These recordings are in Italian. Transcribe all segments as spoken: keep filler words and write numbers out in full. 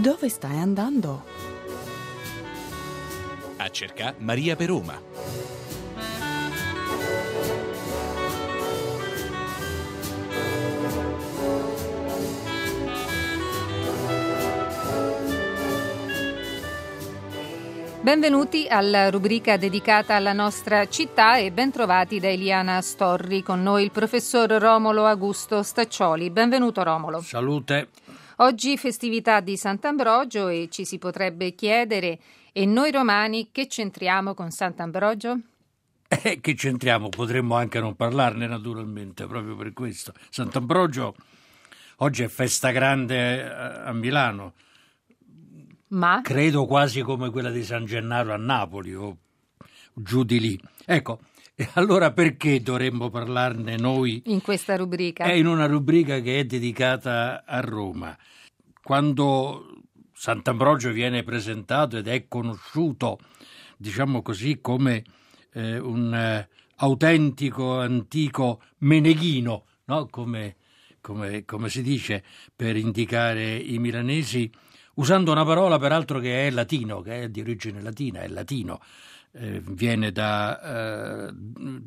Dove stai andando? A cercare Maria per Roma. Benvenuti alla rubrica dedicata alla nostra città e bentrovati da Eliana Storri. Con noi il professor Romolo Augusto Staccioli. Benvenuto Romolo. Salute. Oggi festività di Sant'Ambrogio e ci si potrebbe chiedere: e noi romani che c'entriamo con Sant'Ambrogio? Eh, che c'entriamo? Potremmo anche non parlarne naturalmente, proprio per questo. Sant'Ambrogio oggi è festa grande a Milano. Ma? Credo quasi come quella di San Gennaro a Napoli o giù di lì. Ecco, e allora perché dovremmo parlarne noi? In questa rubrica? È in una rubrica che è dedicata a Roma. Quando Sant'Ambrogio viene presentato ed è conosciuto, diciamo così, come eh, un eh, autentico, antico meneghino, no? Come, come, come si dice per indicare i milanesi, usando una parola peraltro che è latino, che è di origine latina, è latino, eh, viene da eh,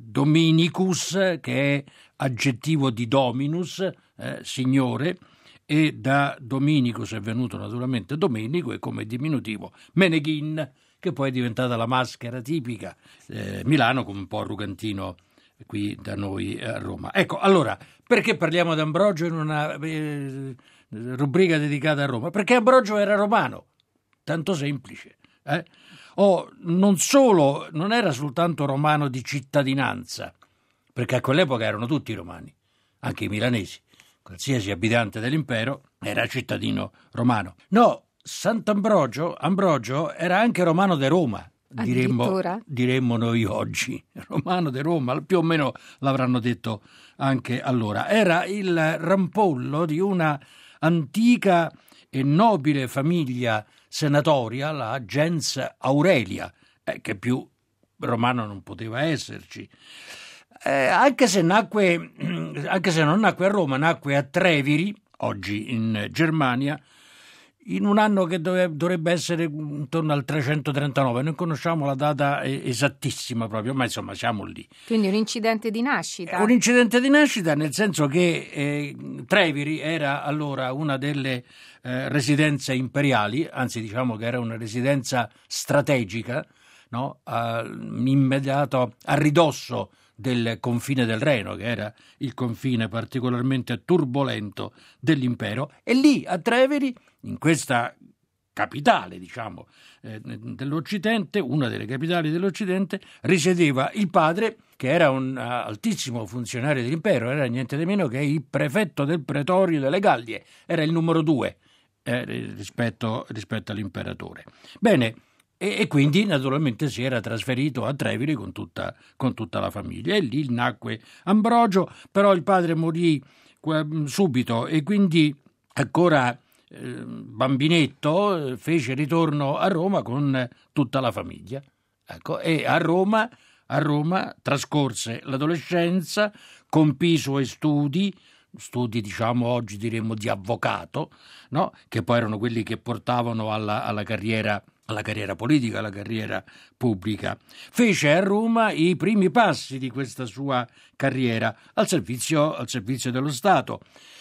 Dominicus, che è aggettivo di Dominus, eh, signore, e da Dominicus è venuto naturalmente Domenico e come diminutivo Meneghin, che poi è diventata la maschera tipica eh, Milano, come un po' arrugantino qui da noi a Roma. Ecco, allora, perché parliamo di Ambrogio in una eh, rubrica dedicata a Roma? Perché Ambrogio era romano, tanto semplice. Eh? Oh, non solo, non era soltanto romano di cittadinanza, perché a quell'epoca erano tutti romani, anche i milanesi. Qualsiasi abitante dell'impero era cittadino romano. No, Sant'Ambrogio Ambrogio era anche romano de Roma, diremmo, diremmo noi oggi. Romano de Roma, più o meno l'avranno detto anche allora. Era il rampollo di una antica e nobile famiglia senatoria, la gens Aurelia, eh, che più romano non poteva esserci. Eh, anche se nacque, anche se non nacque a Roma, nacque a Treviri, oggi in Germania, in un anno che dove, dovrebbe essere intorno al trecentotrentanove. Non conosciamo la data esattissima proprio, ma insomma siamo lì. Quindi un incidente di nascita? Un incidente di nascita, nel senso che eh, Treviri era allora una delle eh, residenze imperiali, anzi diciamo che era una residenza strategica, no? a, immediato a ridosso del confine del Reno, che era il confine particolarmente turbolento dell'impero, e lì a Treviri, in questa capitale, diciamo, eh, dell'Occidente, una delle capitali dell'Occidente, risiedeva il padre, che era un uh, altissimo funzionario dell'impero, era niente di meno che il prefetto del pretorio delle Gallie, era il numero due eh, rispetto, rispetto all'imperatore. Bene, E, e quindi naturalmente si era trasferito a Treviri con tutta, con tutta la famiglia, e lì nacque Ambrogio, però il padre morì eh, subito e quindi ancora eh, bambinetto eh, fece ritorno a Roma con tutta la famiglia. Ecco, e a Roma, a Roma trascorse l'adolescenza, compì i suoi studi, studi diciamo oggi diremmo di avvocato, no? Che poi erano quelli che portavano alla, alla carriera alla carriera politica, alla carriera pubblica. Fece a Roma i primi passi di questa sua carriera al servizio, al servizio dello Stato,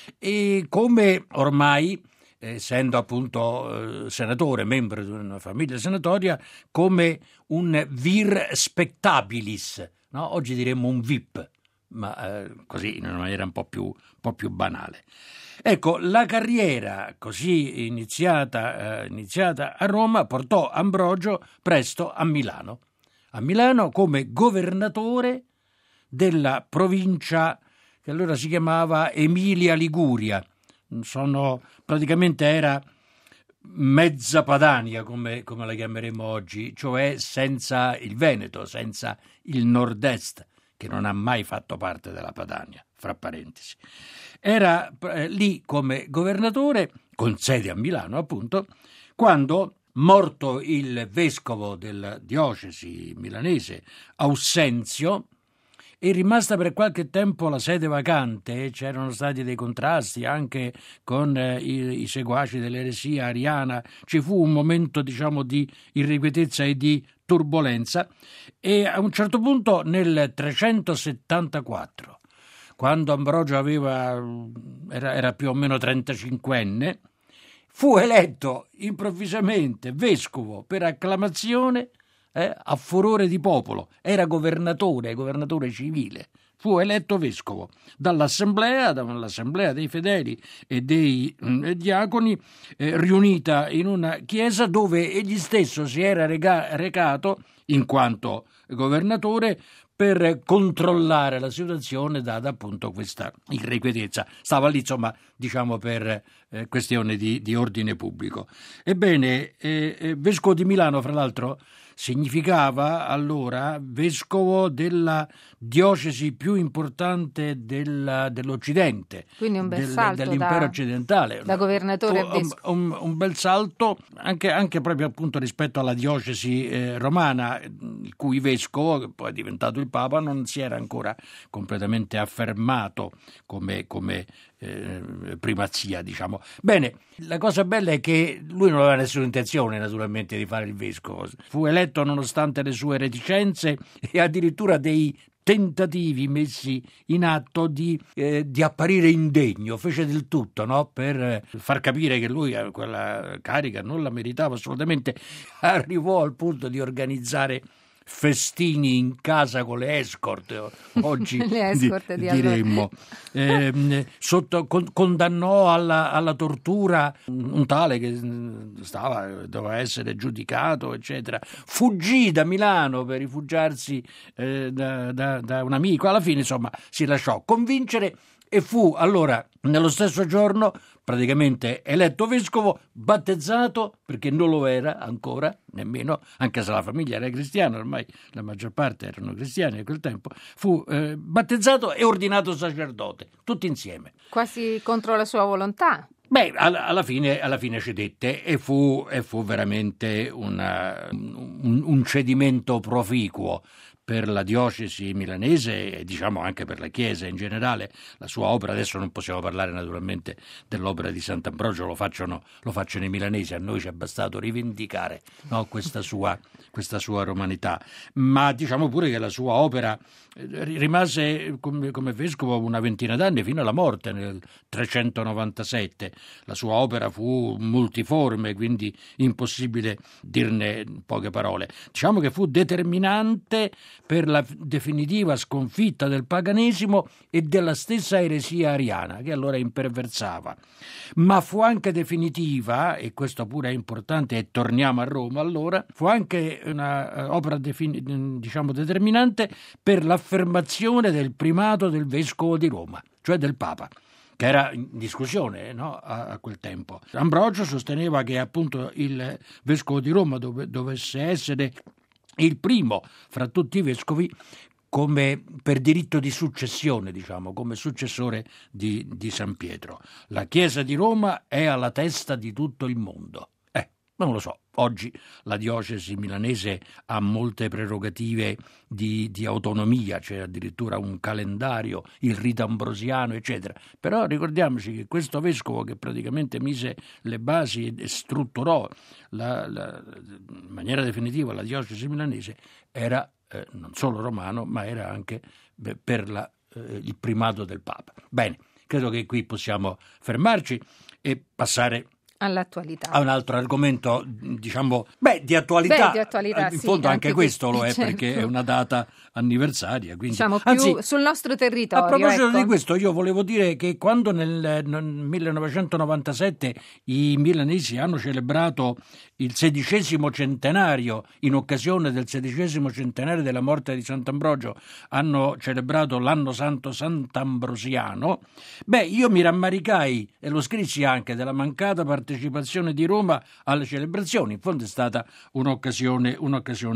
e come ormai, essendo appunto eh, senatore, membro di una famiglia senatoria, come un vir spectabilis, no? Oggi diremmo un V I P, ma eh, così in una maniera un po' più, un po' più banale. Ecco, la carriera così iniziata, eh, iniziata a Roma portò Ambrogio presto a Milano, a Milano come governatore della provincia che allora si chiamava Emilia Liguria. Sono, praticamente era mezza Padania, come, come la chiameremo oggi, cioè senza il Veneto, senza il nord-est, che non ha mai fatto parte della Padania, fra parentesi. Era eh, lì come governatore, con sede a Milano appunto, quando, morto il vescovo della diocesi milanese Aussenzio, è rimasta per qualche tempo la sede vacante, c'erano stati dei contrasti anche con eh, i, i seguaci dell'eresia ariana, ci fu un momento diciamo di irrequietezza e di turbolenza, e a un certo punto nel trecentosettantaquattro, quando Ambrogio aveva, era, era più o meno trentacinquenne, fu eletto improvvisamente vescovo per acclamazione, eh, a furore di popolo. Era governatore, governatore civile. Fu eletto vescovo dall'assemblea, dall'assemblea dei fedeli e dei mh, diaconi, eh, riunita in una chiesa dove egli stesso si era rega- recato in quanto governatore per controllare la situazione data appunto questa irrequietezza. Stava lì, insomma, diciamo per eh, questione di, di ordine pubblico. Ebbene, eh, eh, vescovo di Milano, fra l'altro, significava allora vescovo della diocesi più importante del, dell'Occidente, quindi un bel del, salto dell'impero da, occidentale. da governatore a vescovo. Un, un, un bel salto anche, anche proprio appunto rispetto alla diocesi eh, romana, il cui vescovo, che poi è diventato il Papa, non si era ancora completamente affermato come, come eh, primazia, diciamo. Bene, la cosa bella è che lui non aveva nessuna intenzione naturalmente di fare il vescovo, fu eletto nonostante le sue reticenze e addirittura dei tentativi messi in atto di, eh, di apparire indegno. Fece del tutto, no? Per far capire che lui quella carica non la meritava assolutamente. Arrivò al punto di organizzare festini in casa con le escort, oggi le escort di, di diremmo, eh, sotto, con, condannò alla, alla tortura un tale che stava, doveva essere giudicato, eccetera. Fuggì da Milano per rifugiarsi eh, da, da, da un amico. Alla fine, insomma, si lasciò convincere e fu allora nello stesso giorno praticamente eletto vescovo, battezzato, perché non lo era ancora nemmeno, anche se la famiglia era cristiana, ormai la maggior parte erano cristiani a quel tempo, fu eh, battezzato e ordinato sacerdote, tutti insieme. Quasi contro la sua volontà. Beh, alla, alla, fine, alla fine cedette e fu, e fu veramente una, un, un cedimento proficuo per la diocesi milanese e diciamo anche per la Chiesa in generale. La sua opera, adesso non possiamo parlare naturalmente dell'opera di Sant'Ambrogio, lo facciano, lo facciano i milanesi, a noi ci è bastato rivendicare, no, questa sua, questa sua romanità, ma diciamo pure che la sua opera rimase come, come vescovo una ventina d'anni fino alla morte nel trecentonovantasette. La sua opera fu multiforme, quindi impossibile dirne poche parole. Diciamo che fu determinante per la definitiva sconfitta del paganesimo e della stessa eresia ariana, che allora imperversava. Ma fu anche definitiva, e questo pure è importante, e torniamo a Roma allora, fu anche un'opera defin- diciamo determinante per l'affermazione del primato del vescovo di Roma, cioè del Papa, che era in discussione, no, a, a quel tempo. Ambrogio sosteneva che appunto il vescovo di Roma dove, dovesse essere il primo fra tutti i vescovi come per diritto di successione, diciamo, come successore di, di San Pietro. La Chiesa di Roma è alla testa di tutto il mondo. Eh, non lo so, oggi la diocesi milanese ha molte prerogative di, di autonomia, c'è addirittura un calendario, il rito ambrosiano, eccetera. Però ricordiamoci che questo vescovo che praticamente mise le basi e strutturò la, la, in maniera definitiva la diocesi milanese era eh, non solo romano, ma era anche beh, per la, eh, il primato del Papa. Bene, credo che qui possiamo fermarci e passare all'attualità. A un altro argomento, diciamo, beh, di attualità. Beh, di attualità, in sì, fondo anche, anche questo lo è, certo. Perché è una data anniversaria. Quindi, diciamo più anzi, sul nostro territorio. A proposito ecco. di questo, io volevo dire che quando nel, nel millenovecentonovantasette i milanesi hanno celebrato il sedicesimo centenario, in occasione del sedicesimo centenario della morte di Sant'Ambrogio, hanno celebrato l'anno santo sant'ambrosiano, beh, io mi rammaricai, e lo scrissi anche, della mancata partecipazione di Roma alle celebrazioni. In fondo è stata un'occasione, un'occasione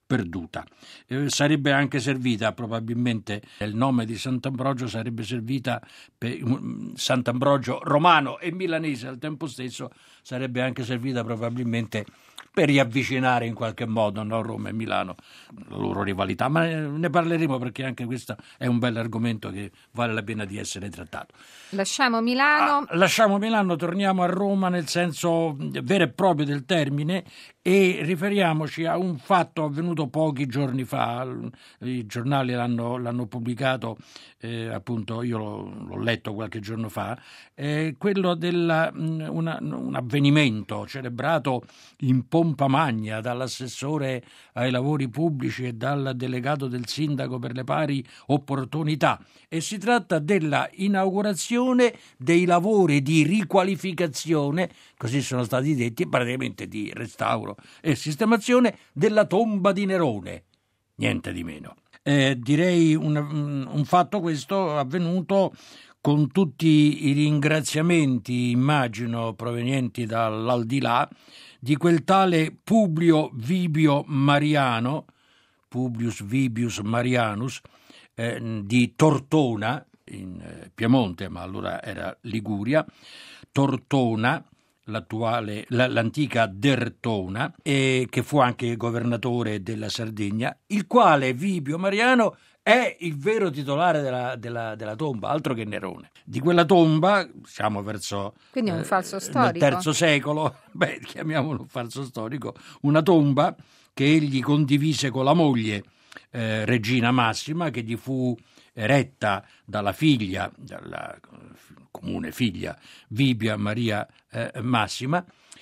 perduta. Eh, sarebbe anche servita, probabilmente il nome di Sant'Ambrogio sarebbe servita per Sant'Ambrogio romano e milanese al tempo stesso, sarebbe anche servita probabilmente per riavvicinare in qualche modo, no, Roma e Milano, la loro rivalità, ma ne parleremo perché anche questo è un bel argomento che vale la pena di essere trattato. Lasciamo Milano. Ah, lasciamo Milano, torniamo a Roma nel senso vero e proprio del termine e riferiamoci a un fatto avvenuto pochi giorni fa. I giornali l'hanno, l'hanno pubblicato, eh, appunto io l'ho, l'ho letto qualche giorno fa, eh, quello del un avvenimento celebrato in pompa magna dall'assessore ai lavori pubblici e dal delegato del sindaco per le pari opportunità, e si tratta della inaugurazione dei lavori di riqualificazione, così sono stati detti, praticamente di restauro e sistemazione della tomba di Nerone, niente di meno. Eh, direi un, un fatto questo avvenuto con tutti i ringraziamenti, immagino, provenienti dall'aldilà, di quel tale Publio Vibio Mariano, Publius Vibius Marianus, eh, di Tortona, in eh, Piemonte, ma allora era Liguria, Tortona, l'attuale, la, l'antica Dertona, e che fu anche governatore della Sardegna, il quale Vibio Mariano è il vero titolare della, della, della tomba, altro che Nerone. Di quella tomba, siamo verso Quindi un eh, falso storico. nel terzo secolo, beh, chiamiamolo un falso storico, una tomba che egli condivise con la moglie eh, Regina Massima, che gli fu eretta dalla figlia, dalla comune figlia Vibia Maria eh, Massima,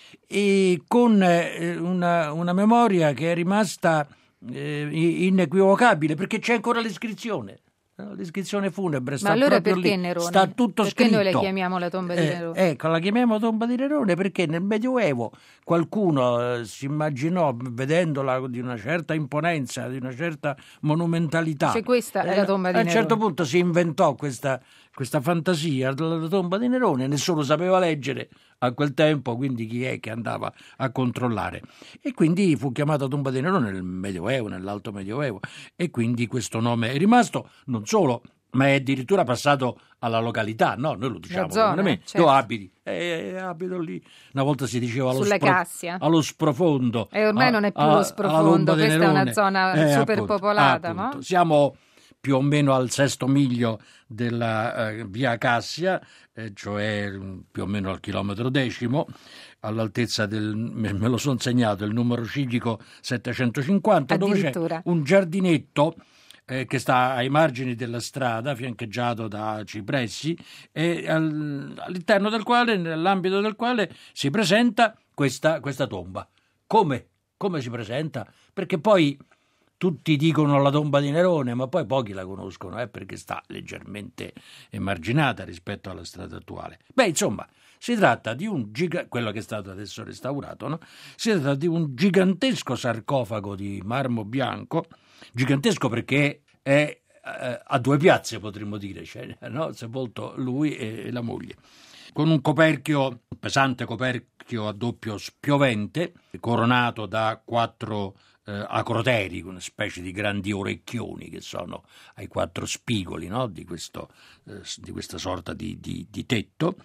e con eh, una, una memoria che è rimasta eh, inequivocabile, perché c'è ancora l'iscrizione. L'iscrizione funebre sta Ma allora proprio perché lì, Nerone? sta tutto perché scritto. Noi la chiamiamo la tomba di Nerone? Eh, ecco, la chiamiamo tomba di Nerone perché nel Medioevo qualcuno eh, si immaginò, vedendola di una certa imponenza, di una certa monumentalità, Cioè questa è eh, la tomba di a Nerone. A un certo punto si inventò questa, questa fantasia della tomba di Nerone, nessuno sapeva leggere a quel tempo, quindi chi è che andava a controllare? E quindi fu chiamata tomba di Nerone nel Medioevo, nell'Alto Medioevo, e quindi questo nome è rimasto, non solo, ma è addirittura passato alla località, no? Noi lo diciamo zona, comunemente. certo. Dove abiti? Eh, abito lì. Una volta si diceva allo, Sulla spro- Cassia. allo sprofondo. E ormai a, non è più a, lo sprofondo, questa è una zona eh, super appunto, popolata, appunto. no? Siamo più o meno al sesto miglio della eh, via Cassia, eh, cioè più o meno al chilometro decimo, all'altezza del, me, me lo sono segnato, il numero civico settecentocinquanta, dove c'è un giardinetto eh, che sta ai margini della strada, fiancheggiato da cipressi, e al, all'interno del quale, nell'ambito del quale si presenta questa, questa tomba. Come? Come si presenta? Perché poi tutti dicono la tomba di Nerone, ma poi pochi la conoscono, eh, perché sta leggermente emarginata rispetto alla strada attuale. Beh, insomma, si tratta di un giga... quello che è stato adesso restaurato, no? Si tratta di un gigantesco sarcofago di marmo bianco, gigantesco perché è eh, a due piazze, potremmo dire, cioè, no? Sepolto lui e la moglie, con un coperchio, un pesante coperchio a doppio spiovente, coronato da quattro eh, acroteri, una specie di grandi orecchioni che sono ai quattro spigoli, no? di, questo, eh, di questa sorta di, di, di tetto,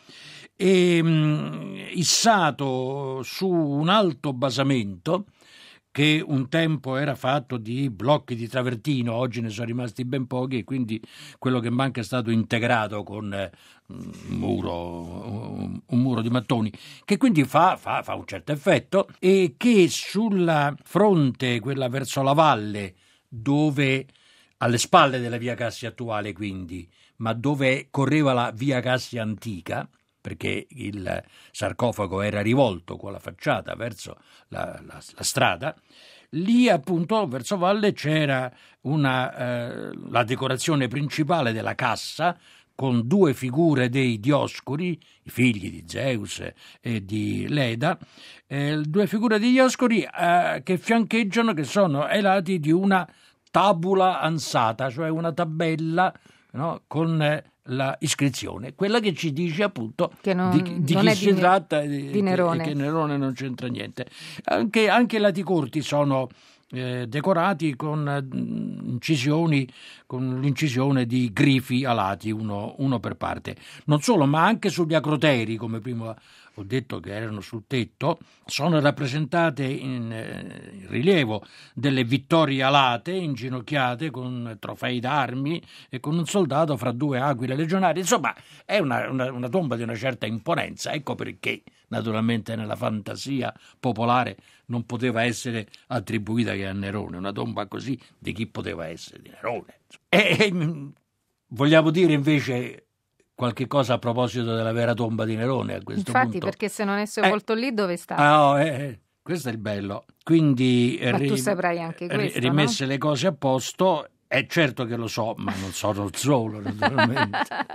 e mh, issato su un alto basamento che un tempo era fatto di blocchi di travertino, oggi ne sono rimasti ben pochi, e quindi quello che manca è stato integrato con eh, un muro, un, un muro di mattoni, che quindi fa, fa, fa un certo effetto, e che sulla fronte, quella verso la valle, dove alle spalle della via Cassia attuale quindi, ma dove correva la via Cassia antica, perché il sarcofago era rivolto con la facciata verso la, la, la strada, lì appunto verso valle c'era una, eh, la decorazione principale della cassa, con due figure dei Dioscuri, i figli di Zeus e di Leda, eh, due figure di Dioscuri eh, che fiancheggiano, che sono ai lati di una tabula ansata, cioè una tabella, no, con eh, la iscrizione, quella che ci dice appunto che non, di, di non chi è si di, tratta di e Nerone. che Nerone non c'entra niente. Anche, anche i lati corti sono eh, decorati con eh, incisioni, con l'incisione di grifi alati, uno, uno per parte. Non solo, ma anche sugli acroteri, come prima ho detto che erano sul tetto, sono rappresentate in, eh, in rilievo delle vittorie alate, inginocchiate con trofei d'armi e con un soldato fra due aquile legionarie. Insomma, è una, una, una tomba di una certa imponenza. Ecco perché, naturalmente, nella fantasia popolare non poteva essere attribuita che a Nerone. Una tomba così di chi poteva essere? Di Nerone. E, e vogliamo dire invece qualche cosa a proposito della vera tomba di Nerone a questo Infatti, punto? perché se non è sepolto eh, lì, dove sta? Ah, oh, eh, questo è il bello. Quindi ma ri, tu saprai anche questo, rimesse no? le cose a posto, è certo che lo so, ma non sono solo, naturalmente.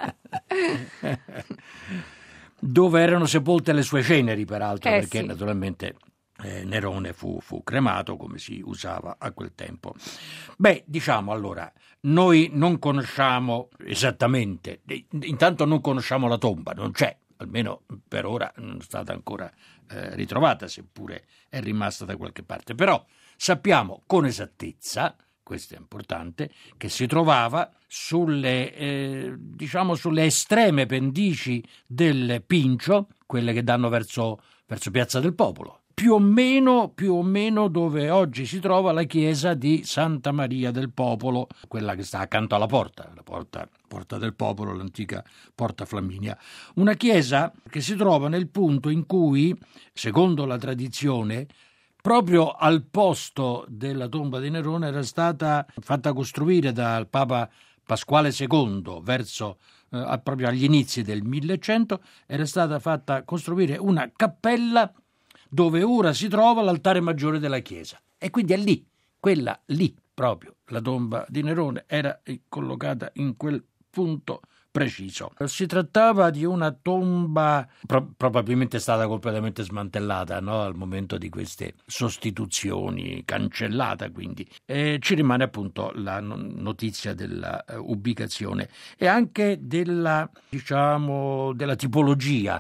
Dove erano sepolte le sue ceneri, peraltro, eh, perché sì. naturalmente eh, Nerone fu, fu cremato come si usava a quel tempo. Beh, diciamo allora, noi non conosciamo esattamente, intanto non conosciamo la tomba, non c'è, almeno per ora non è stata ancora eh, ritrovata, seppure è rimasta da qualche parte, però sappiamo con esattezza, questo è importante, che si trovava sulle, eh, diciamo sulle estreme pendici del Pincio, quelle che danno verso, verso Piazza del Popolo, più o meno, più o meno dove oggi si trova la chiesa di Santa Maria del Popolo, quella che sta accanto alla porta, la porta, porta del Popolo, l'antica Porta Flaminia. Una chiesa che si trova nel punto in cui, secondo la tradizione, proprio al posto della tomba di Nerone era stata fatta costruire dal Papa Pasquale secondo, verso eh, proprio agli inizi del millecento, era stata fatta costruire una cappella dove ora si trova l'altare maggiore della chiesa. E quindi è lì, quella lì proprio, la tomba di Nerone era collocata in quel punto preciso. Si trattava di una tomba pro- probabilmente stata completamente smantellata, no? Al momento di queste sostituzioni, cancellata quindi. E ci rimane appunto la notizia della uh, ubicazione e anche della, diciamo, della tipologia.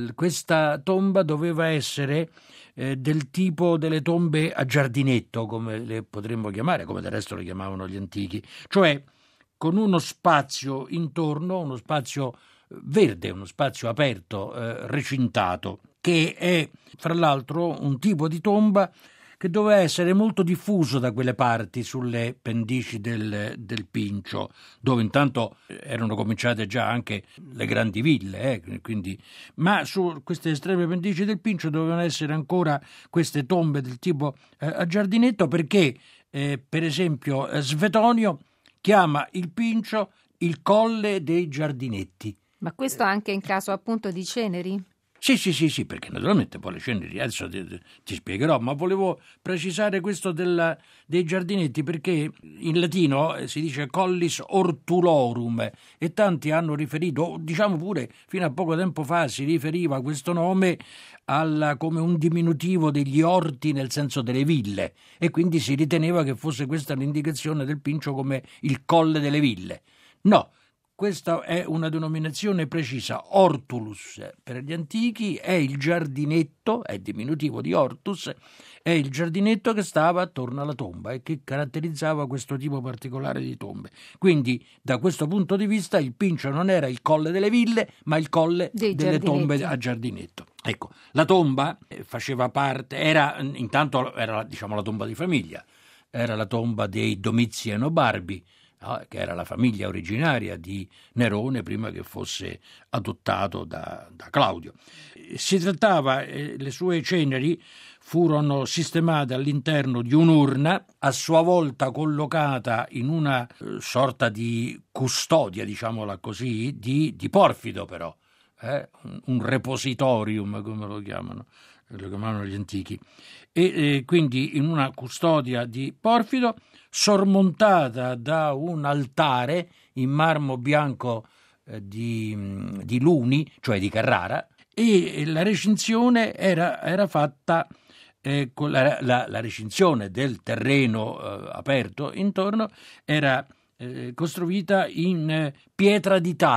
Questa tomba doveva essere eh, del tipo delle tombe a giardinetto, come le potremmo chiamare, come del resto le chiamavano gli antichi, cioè con uno spazio intorno, uno spazio verde, uno spazio aperto, eh, recintato, che è fra l'altro un tipo di tomba che doveva essere molto diffuso da quelle parti sulle pendici del, del Pincio, dove intanto erano cominciate già anche le grandi ville, eh, quindi, ma su queste estreme pendici del Pincio dovevano essere ancora queste tombe del tipo eh, a giardinetto, perché eh, per esempio Svetonio chiama il Pincio il colle dei giardinetti. Ma questo anche in caso appunto di ceneri? Sì, sì, sì, sì, perché naturalmente poi le ceneri, adesso ti, ti spiegherò, ma volevo precisare questo della, dei giardinetti perché in latino si dice collis ortulorum e tanti hanno riferito, diciamo pure fino a poco tempo fa si riferiva questo nome alla, come un diminutivo degli orti nel senso delle ville e quindi si riteneva che fosse questa l'indicazione del Pincio come il colle delle ville. No. Questa è una denominazione precisa. Ortulus per gli antichi è il giardinetto, è diminutivo di ortus, è il giardinetto che stava attorno alla tomba e che caratterizzava questo tipo particolare di tombe. Quindi da questo punto di vista il Pincio non era il colle delle ville, ma il colle Dei delle giardinetti. tombe a giardinetto. Ecco, la tomba faceva parte, era intanto era diciamo la tomba di famiglia, era la tomba dei Domiziano Barbi, che era la famiglia originaria di Nerone prima che fosse adottato da, da Claudio. Si trattava, eh, le sue ceneri furono sistemate all'interno di un'urna, a sua volta collocata in una eh, sorta di custodia, diciamola così, di, di porfido però, eh? un, un repositorium come lo chiamano, lo chiamavano gli antichi, e eh, quindi in una custodia di porfido sormontata da un altare in marmo bianco eh, di, di Luni, cioè di Carrara, e la recinzione era, era fatta eh, con la, la, la recinzione del terreno eh, aperto intorno era eh, costruita in eh, pietra di Taso,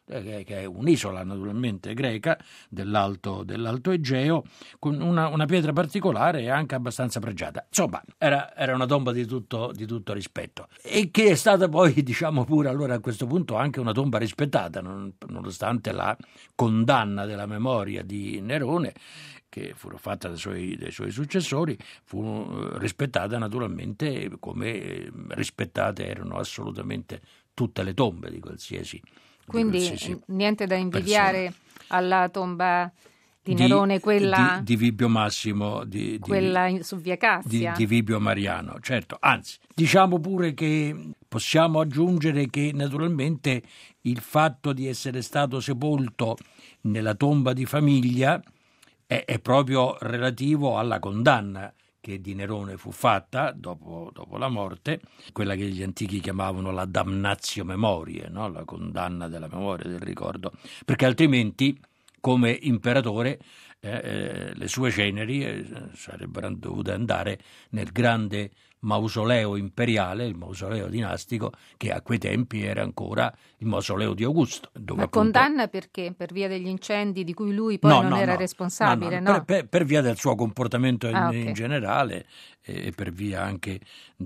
che è un'isola naturalmente greca dell'alto, dell'alto Egeo, con una, una pietra particolare e anche abbastanza pregiata. Insomma, era, era una tomba di tutto, di tutto rispetto, e che è stata poi, diciamo pure allora a questo punto, anche una tomba rispettata, non, nonostante la condanna della memoria di Nerone, che fu fatta dai suoi, dai suoi successori, fu rispettata naturalmente come rispettate erano assolutamente tutte le tombe di qualsiasi. Quindi di qualsiasi niente da invidiare persona. Alla tomba di, di Nerone, quella di, di Vibio Massimo, di, quella di, su Via Cassia. Di, di Vibio Mariano, certo. Anzi, diciamo pure che possiamo aggiungere che naturalmente il fatto di essere stato sepolto nella tomba di famiglia è, è proprio relativo alla condanna che di Nerone fu fatta dopo, dopo la morte, quella che gli antichi chiamavano la damnatio memoriae, no? La condanna della memoria, del ricordo, perché altrimenti come imperatore eh, eh, le sue ceneri eh, sarebbero dovute andare nel grande mausoleo imperiale, il mausoleo dinastico, che a quei tempi era ancora il mausoleo di Augusto. Dove Ma appunto... condanna perché? Per via degli incendi di cui lui poi no, non no, era no, responsabile? no, no, no? Per, per, per via del suo comportamento in, ah, okay. in generale e per via anche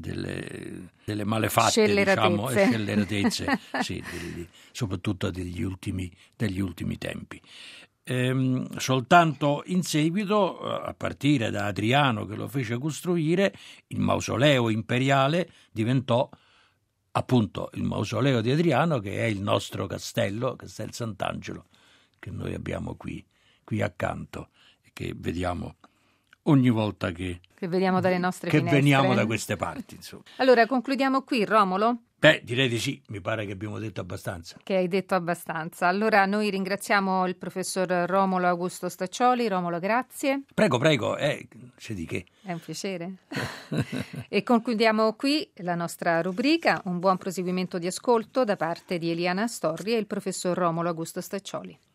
delle, delle malefatte, scelleratezze. diciamo, e scelleratezze, sì, di, di, soprattutto degli ultimi, degli ultimi tempi. Ehm, soltanto in seguito, a partire da Adriano che lo fece costruire, il mausoleo imperiale diventò appunto il mausoleo di Adriano, che è il nostro castello, Castel Sant'Angelo, che noi abbiamo qui, qui accanto e che vediamo ogni volta che, che vediamo dalle nostre che finestre. veniamo da queste parti. Insomma. Allora concludiamo qui, Romolo? Beh, direi di sì, mi pare che abbiamo detto abbastanza. Che hai detto abbastanza. Allora noi ringraziamo il professor Romolo Augusto Staccioli. Romolo, grazie. Prego, prego, eh, c'è di che. È un piacere. E concludiamo qui la nostra rubrica. Un buon proseguimento di ascolto da parte di Eliana Storri e il professor Romolo Augusto Staccioli.